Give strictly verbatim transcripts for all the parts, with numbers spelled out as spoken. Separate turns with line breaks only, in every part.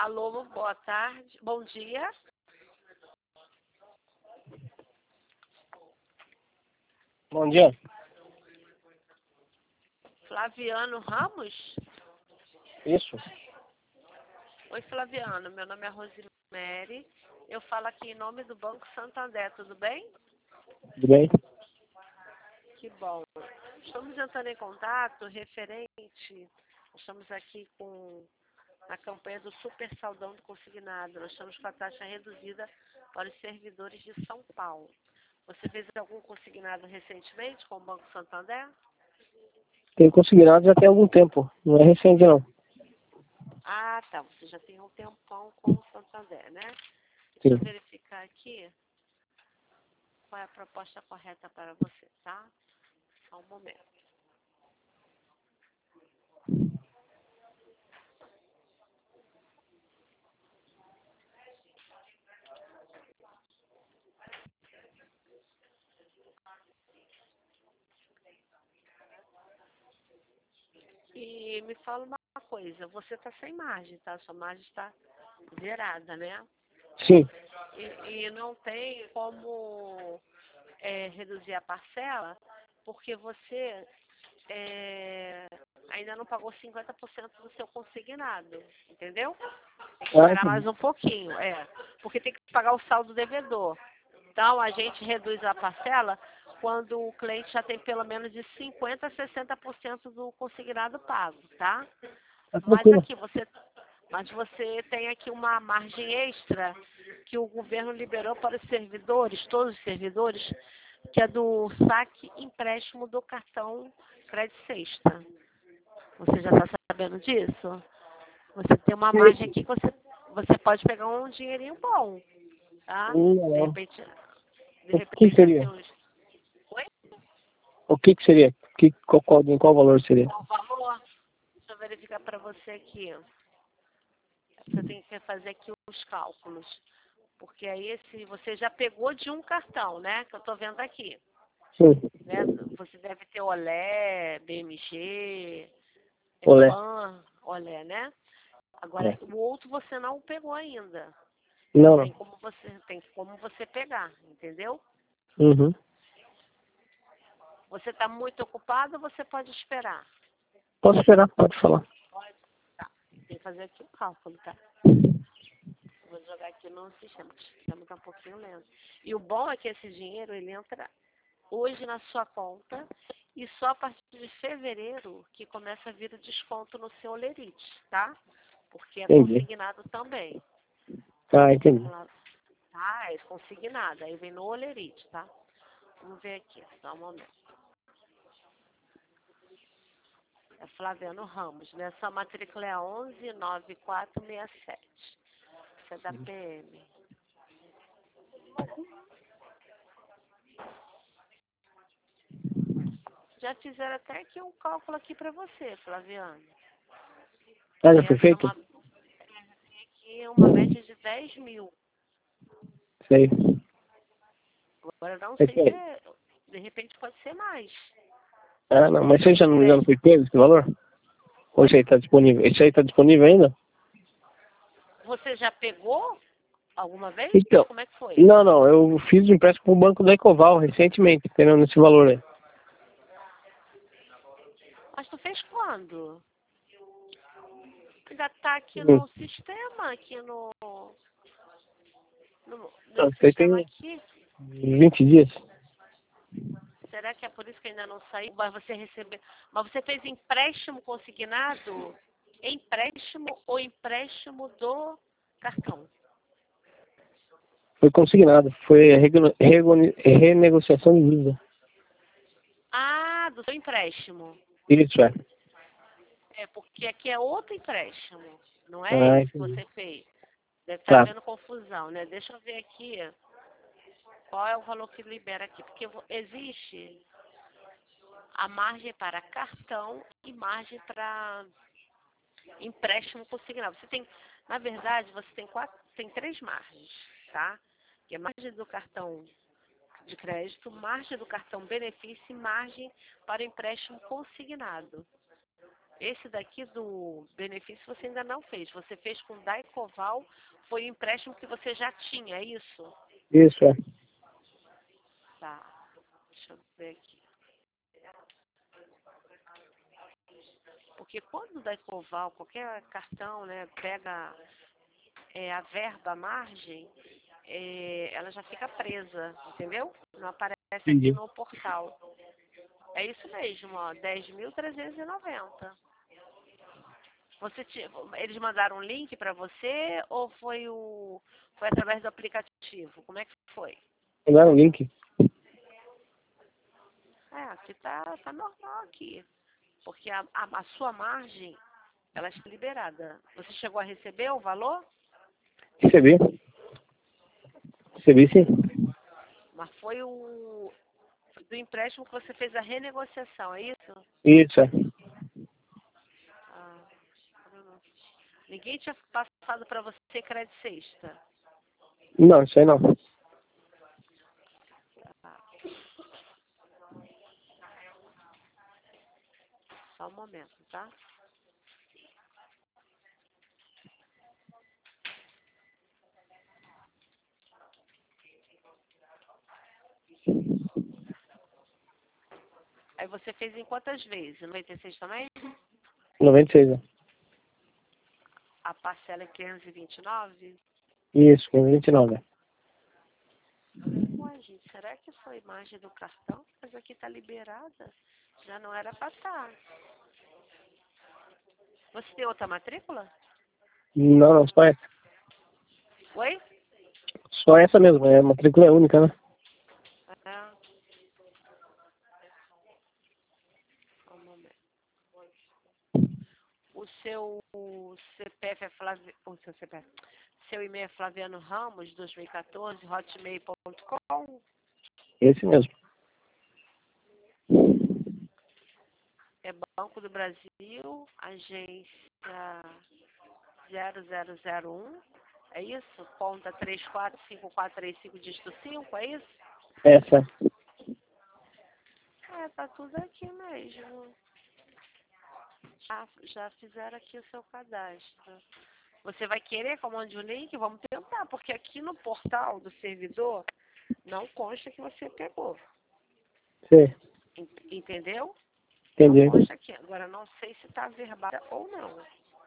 Alô, boa tarde, bom dia.
Bom dia.
Flaviano Ramos?
Isso.
Oi, Flaviano, meu nome é Rosemary. Eu falo aqui em nome do Banco Santander, tudo bem?
Tudo bem?
Que bom. Estamos entrando em contato referente, estamos aqui com a campanha do Super Saldão do Consignado. Nós estamos com a taxa reduzida para os servidores de São Paulo. Você fez algum consignado recentemente com o Banco Santander?
Tenho consignado já tem algum tempo. Não é recente, não.
Ah, tá. Você já tem um tempão com o Santander, né? Deixa eu
Sim.
verificar aqui qual é a proposta correta para você, tá? Só um momento. E me fala uma coisa, você está sem margem, tá? Sua margem está zerada, né?
Sim.
E, e não tem como é, reduzir a parcela, porque você é, ainda não pagou cinquenta por cento do seu consignado, entendeu? Tem que
Ah,
esperar mais
entendi.
um pouquinho, é. Porque tem que pagar o saldo devedor. Então, a gente reduz a parcela quando o cliente já tem pelo menos de cinquenta a sessenta por cento do consignado pago, tá?
Tá
Mas
tranquilo.
aqui, você, mas você tem aqui uma margem extra que o governo liberou para os servidores, todos os servidores, que é do saque empréstimo do cartão Crédito Sexta. Você já está sabendo disso? Você tem uma margem aqui que você, você pode pegar um dinheirinho bom, tá?
Hum,
De
não.
repente, de
O que
repente assim,
seria?
uns... Oi?
O que que seria? Que, qual, qual, em qual valor seria?
Qual o valor? Deixa eu verificar para você aqui. Você tem que fazer aqui os cálculos. Porque aí esse, você já pegou de um cartão, né? Que eu estou vendo aqui.
Sim.
Né? Você deve ter Olé, B M G,
Olé.
Pan, Olé, né? Agora,
É.
o outro você não pegou ainda.
Não,
Tem
não.
como você, tem como você pegar, entendeu?
Uhum.
Você está muito ocupado, você pode esperar.
Posso esperar, pode falar.
Pode. Tá. Tem que fazer aqui o cálculo, tá? Vou jogar aqui no sistema. O sistema está um pouquinho lento. E o bom é que esse dinheiro, ele entra hoje na sua conta e só a partir de fevereiro que começa a vir o desconto no seu olerite, tá? Porque é
Entendi.
consignado também.
Ah, entendi.
Tá? É consignado. Aí vem no olerite, tá? Vamos ver aqui, só um momento. É Flaviano Ramos, né? Sua matrícula é onze nove quatro seis sete. Isso é da P M. Já fizeram até aqui um cálculo aqui para você, Flaviano.
Ah, já
Ia
foi
ser
feito?
uma, aqui uma média de dez mil.
Sei.
Agora não
É
sei
que-
se é, de repente pode ser mais.
Ah, não, mas você já não, já não
Crédito.
foi pego esse valor? Ou
Oi?
esse aí tá disponível? Esse aí tá disponível ainda?
Você já pegou alguma vez?
Então,
Como é que foi?
não, não, eu fiz um empréstimo pro banco da Ecoval recentemente, tendo esse valor aí.
Mas tu fez quando? Ainda tá aqui
Hum.
no sistema, aqui no, no,
Não,
no
isso aí
sistema
tem
aqui.
vinte dias.
Será que é por isso que ainda não saiu? Mas você recebeu. Mas você fez empréstimo consignado? Empréstimo ou empréstimo do cartão?
Foi consignado, foi a rego- rego- renegociação de dívida.
Ah, do seu empréstimo.
Isso, é.
É, porque aqui é outro empréstimo. Não é
Ah,
esse que
entendi.
você fez. Deve estar
Tá.
havendo confusão, né? Deixa eu ver aqui qual é o valor que libera aqui. Porque vo- existe a margem para cartão e margem para empréstimo consignado. Você tem, na verdade, você tem quatro, tem três margens, tá? Que é margem do cartão de crédito, margem do cartão benefício e margem para empréstimo consignado. Esse daqui do benefício você ainda não fez. Você fez com Daicoval, foi o empréstimo que você já tinha, é isso?
Isso, é.
Tá, deixa eu ver aqui. Porque quando o Daicoval, qualquer cartão, né, pega é, a verba, a margem, é, ela já fica presa, entendeu? Não aparece aqui
Entendi.
no portal. É isso mesmo, ó, dez mil trezentos e noventa. Você te- eles mandaram um link para você ou foi o foi através do aplicativo? Como é que foi?
Mandaram o link.
É, aqui tá, tá normal aqui, porque a, a, a sua margem ela está liberada. Você chegou a receber o valor?
Recebi. Recebi sim.
Mas foi o do empréstimo que você fez a renegociação, é isso?
Isso, é.
Ah, não. Ninguém tinha passado para você crédito sexta.
Não, isso aí não.
Tá, só um momento, tá? Aí você fez em quantas vezes? noventa e seis também?
noventa e seis, é.
A parcela é quinhentos e vinte e nove?
Isso, quinhentos e vinte e nove.
Ué, gente, será que foi imagem do cartão? Mas aqui tá liberada. Já não era pra estar. Você tem outra matrícula?
Não, não, só essa.
Oi?
Só essa mesmo, é matrícula única, né?
É. Só um momento. O seu C P F é Flavi... O seu C P F. Seu e-mail é Flaviano Ramos, dois mil e quatorze, hotmail ponto com.
Esse mesmo.
É Banco do Brasil, agência zero zero zero um. É isso? Conta três quatro cinco quatro três cinco, dígito cinco, é isso?
Essa.
É, tá tudo aqui mesmo. Já, já fizeram aqui o seu cadastro. Você vai querer que eu mande o link? Vamos tentar, porque aqui no portal do servidor não consta que você pegou.
Sim,
En- Entendeu? Não
entendi.
consta aqui. Agora, não sei se está verbada ou não.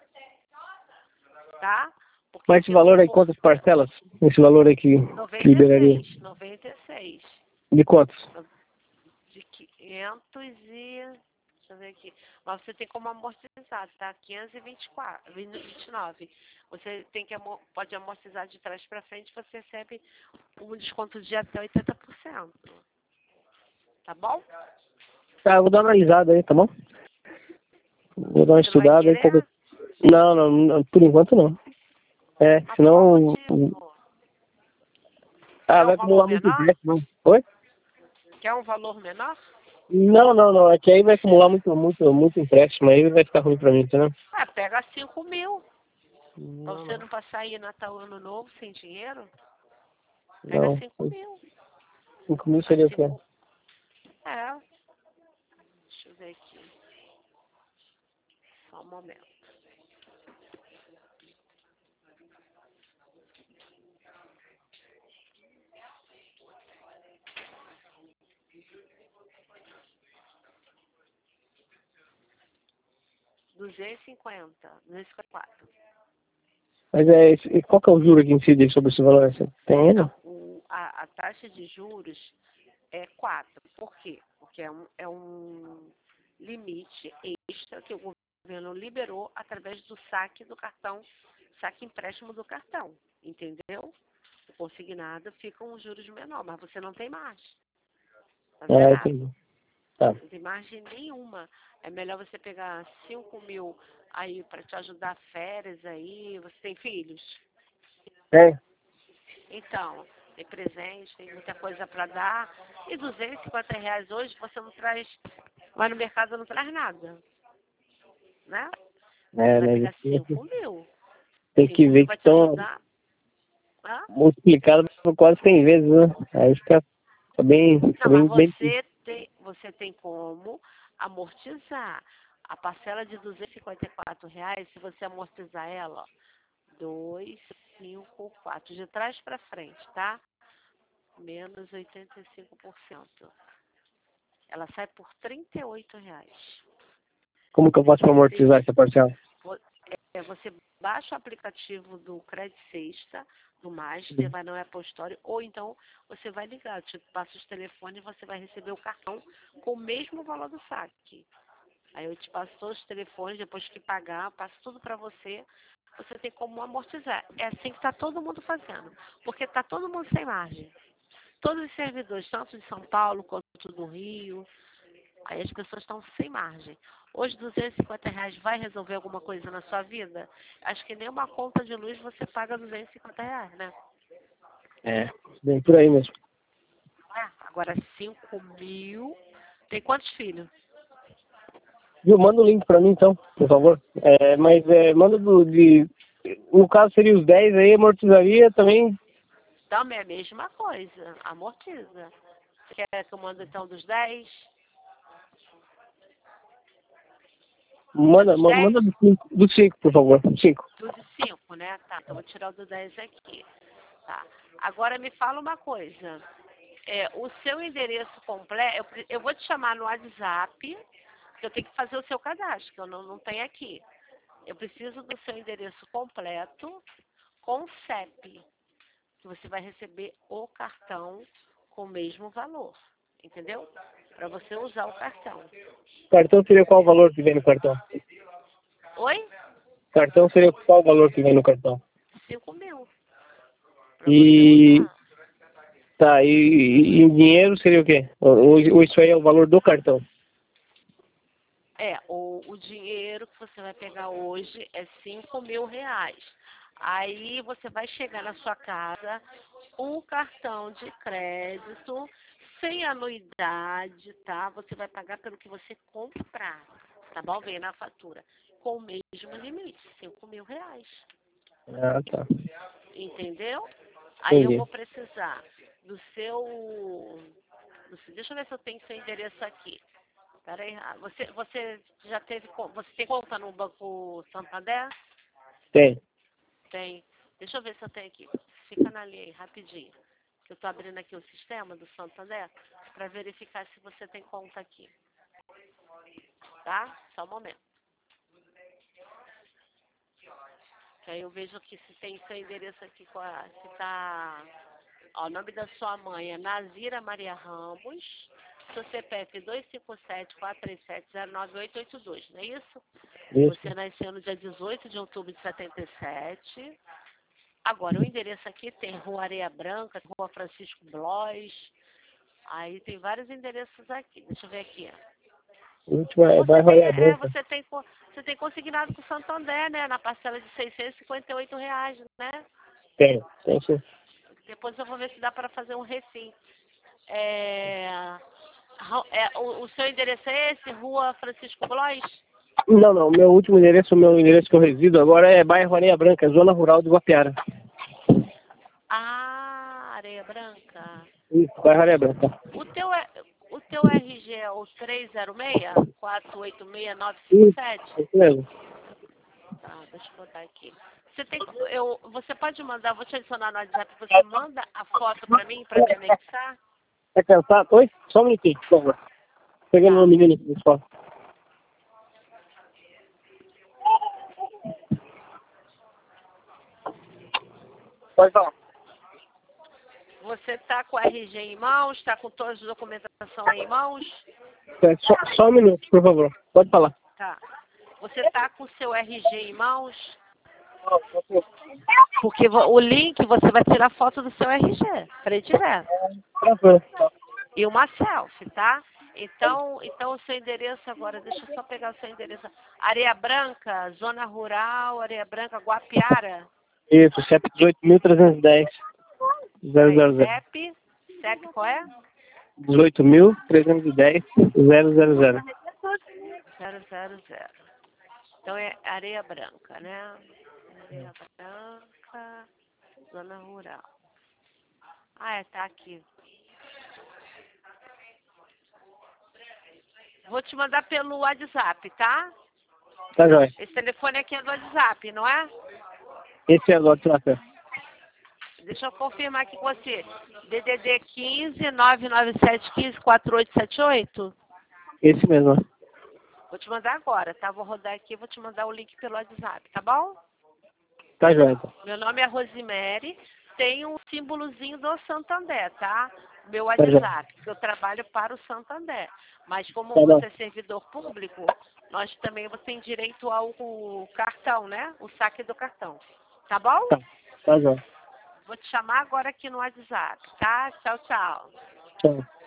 Tá? Porque
Mas esse
aqui no
valor aí,
por...
quantas parcelas? Esse valor aí que, que liberaria?
noventa e seis. noventa e seis.
De quantos?
De quinhentos e... Deixa eu ver aqui. Mas você tem como amortizar, tá? quinhentos e vinte e quatro, vinte e nove. Você tem que amor... pode amortizar de trás para frente, você recebe um desconto de até oitenta por cento. Tá bom?
Tá, eu vou dar uma analisada aí, tá bom? Vou dar uma
Você não vai
estudada aí.
querer?
Qualquer... Não, não, não, por enquanto não. É,
Mas por qual
senão...
motivo?
Ah,
Quer
vai
um valor
acumular muito
menor?
empréstimo, não. Oi?
Quer um valor menor?
Não, não, não. É que aí vai acumular muito, muito, muito empréstimo, aí vai ficar ruim pra mim, entendeu?
Ah, pega cinco mil. Pra
Não,
você
não.
não passar aí Natal Ano Novo sem dinheiro. Pega
Não.
cinco mil.
cinco mil
Mas
seria o quê?
cinco... É. Deixa eu ver aqui. Só um momento. duzentos e cinquenta. duzentos e cinquenta e quatro.
Mas é, esse- e qual que é o juro que incide sobre esse valor? Você tem ele?
Então, o, a, a taxa de juros é quatro. Por quê? Porque é um, é um limite extra que o governo liberou através do saque do cartão, saque empréstimo do cartão. Entendeu? O consignado fica um juros menor, mas você não tem margem. Tá
Ah,
zerado.
entendi. Tá.
Não tem margem nenhuma. É melhor você pegar cinco mil aí para te ajudar férias aí. Você tem filhos?
É?
Então, tem presente, tem muita coisa para dar. E duzentos e cinquenta reais hoje você não traz, vai no mercado não traz nada, né? Você
É,
vai
mas
pegar
isso
cinco mil.
tem que
cinco
ver
mil
que
vai te
estão
ajudar. Hã?
multiplicados por quase cem vezes, né? Aí fica, fica bem, fica
Não, mas
bem, bem...
você tem, você tem como amortizar. A parcela de duzentos e cinquenta e quatro reais, se você amortizar ela, ó, dois, cinco, quatro, de trás para frente, tá? Menos oitenta e cinco por cento. Ela sai por trinta e oito reais.
Como que eu posso amortizar essa parcela?
É, você baixa o aplicativo do Crédito Sexta, do Master, vai no Apple Store, ou então você vai ligar, te passa os telefones e você vai receber o cartão com o mesmo valor do saque. Aí eu te passo todos os telefones, depois que pagar, passo tudo para você, você tem como amortizar. É assim que está todo mundo fazendo, porque está todo mundo sem margem. Todos os servidores, tanto de São Paulo quanto do Rio, aí as pessoas estão sem margem. Hoje, duzentos e cinquenta reais vai resolver alguma coisa na sua vida? Acho que nem uma conta de luz você paga duzentos e cinquenta reais, né?
É, bem por aí mesmo.
É. Agora, cinco mil... Tem quantos filhos?
Viu? Manda o link pra mim então, por favor. É, mas é, manda do, de... No caso seria os dez aí, amortizaria também.
Também é a mesma coisa. Amortiza. Você quer que eu mande então dos dez? É
Manda,
dos
ma-
dez?
manda do cinco, do cinco, por favor. cinco.
Do de cinco, né? Tá, então vou tirar o do dez aqui. Tá. Agora me fala uma coisa. É, o seu endereço completo, eu, pre- eu vou te chamar no WhatsApp, que eu tenho que fazer o seu cadastro, que eu não, não tenho aqui. Eu preciso do seu endereço completo com C E P, que você vai receber o cartão com o mesmo valor, entendeu? Para você usar o cartão.
Cartão seria qual o valor que vem no cartão?
Oi?
Cartão seria qual o valor que vem no cartão?
Cinco mil. Para você
E
usar.
tá, e, e em dinheiro seria o quê? Ou, ou isso aí é o valor do cartão?
É, o, o dinheiro que você vai pegar hoje é cinco mil reais. Aí você vai chegar na sua casa um cartão de crédito sem anuidade, tá? Você vai pagar pelo que você comprar, tá bom? Vem na fatura. Com o mesmo limite, cinco mil reais.
Ah, tá.
Entendeu? Aí eu
Entendi.
vou precisar do seu... do seu- deixa eu ver se eu tenho seu endereço aqui. Peraí, ah, você, você já teve, con- você tem conta no Banco Santander?
Tem.
Tem. Deixa eu ver se eu tenho aqui. Fica na linha aí, rapidinho. Que eu tô abrindo aqui o sistema do Santander para verificar se você tem conta aqui. Tá? Só um momento. Que aí eu vejo aqui se tem seu endereço aqui, com a- se tá... Ó, o nome da sua mãe é Nazira Maria Ramos. Seu C P F dois cinco sete, quatro três sete, zero nove oito oito dois, não é isso?
Isso.
Você nasceu no dia dezoito de outubro de setenta e sete. Agora, o endereço aqui tem Rua Areia Branca, Rua Francisco Blois. Aí tem vários endereços aqui. Deixa eu ver aqui.
O último é
Você
bairro
tem,
Areia
é,
Branca.
você tem, co- você tem consignado com o Santander, né? Na parcela de seiscentos e cinquenta e oito reais, né?
Tem, tem sim.
Depois eu vou ver se dá para fazer um refim. É, ra- é, o, o seu endereço é esse? Rua Francisco Blois?
Não, não. Meu último endereço, o meu endereço que eu resido agora é bairro Areia Branca, zona rural de Guapiara.
Ah, Areia Branca.
Isso, bairro Areia Branca.
O teu, é- o teu R G é o três zero seis, quatro oito seis, nove cinco
Isso,
sete?
é isso mesmo.
Tá, deixa eu botar aqui. Você, tem, eu, você pode mandar, vou te adicionar no WhatsApp, você manda a foto pra mim, pra me anexar?
Tá cansado? Oi? Só um minutinho, por favor. Pegando
Tá.
meu menino aqui na escola. Pode falar.
Você tá com o R G em mãos? Tá com toda a documentação aí em mãos?
É, Só, só um minuto, por favor. Pode falar.
Tá. Você tá com o seu R G em mãos? Porque vo- o link você vai tirar foto do seu R G, frente e verso.
Tranquilo.
E uma selfie, tá? Então, então o seu endereço agora, deixa eu só pegar o seu endereço. Areia Branca, Zona Rural, Areia Branca, Guapiara.
Isso, C E P dezoito mil trezentos e dez, zero
Aí,
zero zero.
C E P, C E P qual é?
dezoito mil trezentos e dez, zero zero zero.
zero zero zero. Então é Areia Branca, né? Areia Branca, Zona Rural. Ah, é, tá aqui. Vou te mandar pelo WhatsApp, tá?
Tá joia.
Esse telefone aqui é do WhatsApp, não é?
Esse é o WhatsApp.
Deixa eu confirmar aqui com você. D D D quinze, nove nove sete, quinze, quatro oito sete oito?
Esse mesmo.
Vou te mandar agora, tá? Vou rodar aqui e vou te mandar o link pelo WhatsApp, tá bom?
Tá joia, então.
Meu nome é Rosemary. Tem um símbolozinho do Santander, tá? Meu
Tá joia.
WhatsApp, que eu trabalho para o Santander. Mas como
Tá bom.
você é servidor público, nós também você tem direito ao cartão, né? O saque do cartão. Tá bom?
Tá. Tá joia.
Vou te chamar agora aqui no WhatsApp, tá? Tchau, tchau.
Tchau.